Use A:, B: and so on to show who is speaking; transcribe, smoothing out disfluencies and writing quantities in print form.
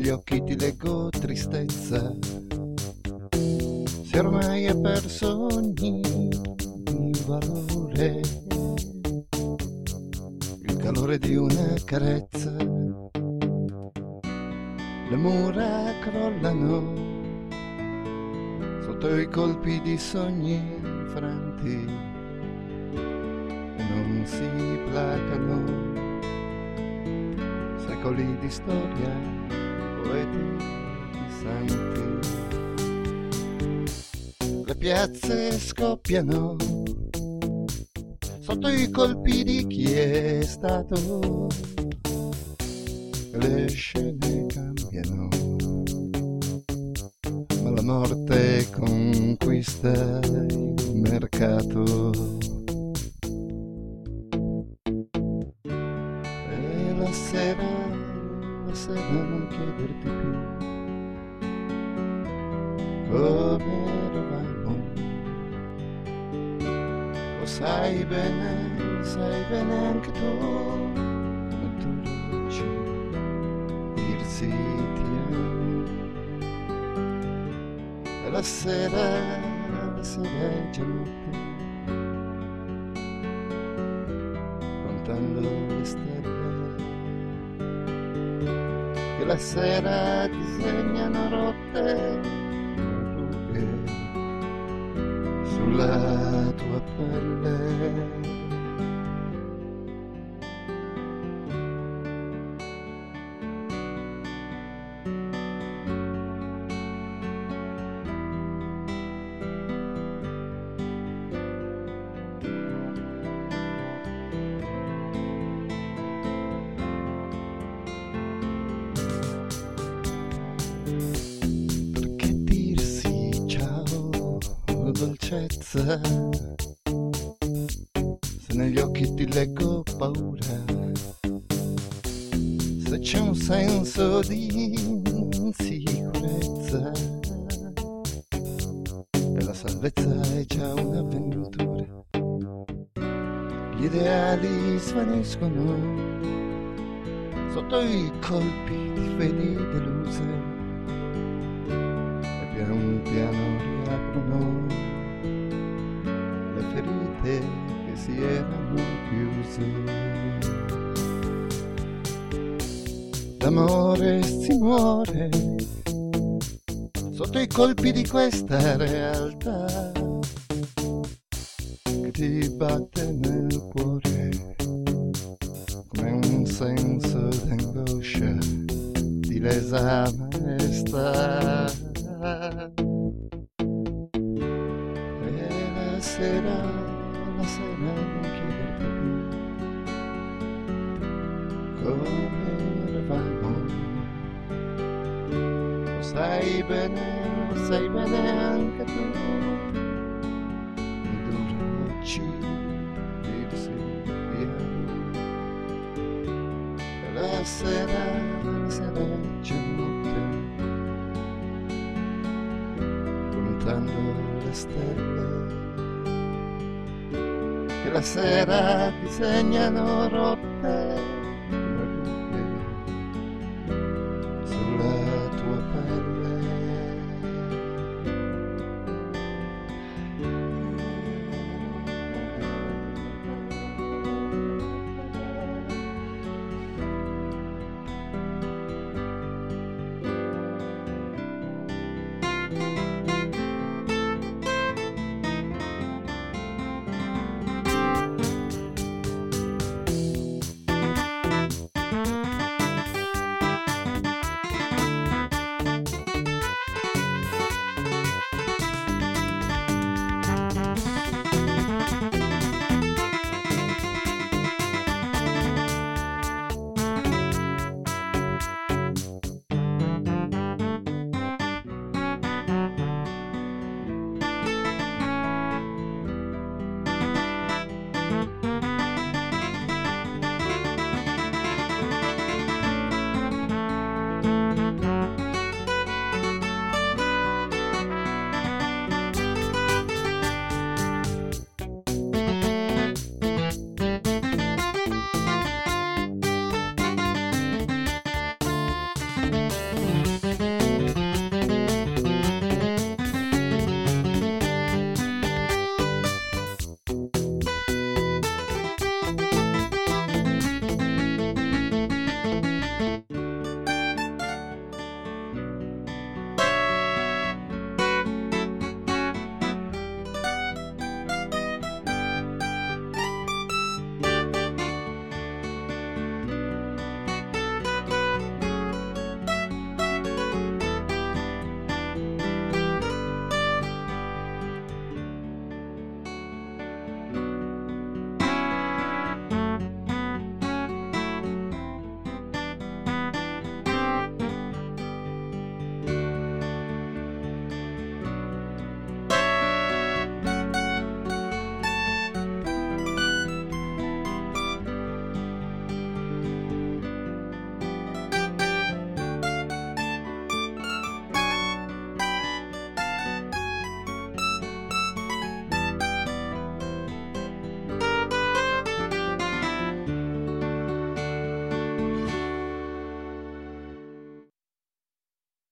A: negli occhi ti leggo tristezza, se ormai hai perso ogni valore, il calore di una carezza, le mura crollano sotto i colpi di sogni infranti e non si placano. Secoli di storia, poeti santi, le piazze scoppiano sotto i colpi di chi è stato, le scene cambiano, ma la morte conquista il mercato. E la sera non chiederti più come eravamo, lo sai bene anche tu, come tu dici, dirsi ti amo. E la sera è già notte, contando le stelle che la sera disegnano rotte rughe sulla tua pelle. Dolcezza, se negli occhi ti leggo paura, se c'è un senso di insicurezza e la salvezza è già un'avventura, gli ideali svaniscono sotto i colpi di fedi deluse e pian piano riaprono le ferite che si erano chiuse. D'amore si muore sotto i colpi di questa realtà che ti batte nel cuore come un senso d'angoscia di lesa maestà. La sera non chiederti più come eravamo, lo sai bene anche tu, mi dura oggi dirsi ti amo. E la sera è già notte, contando le stelle che la sera disegnano rotte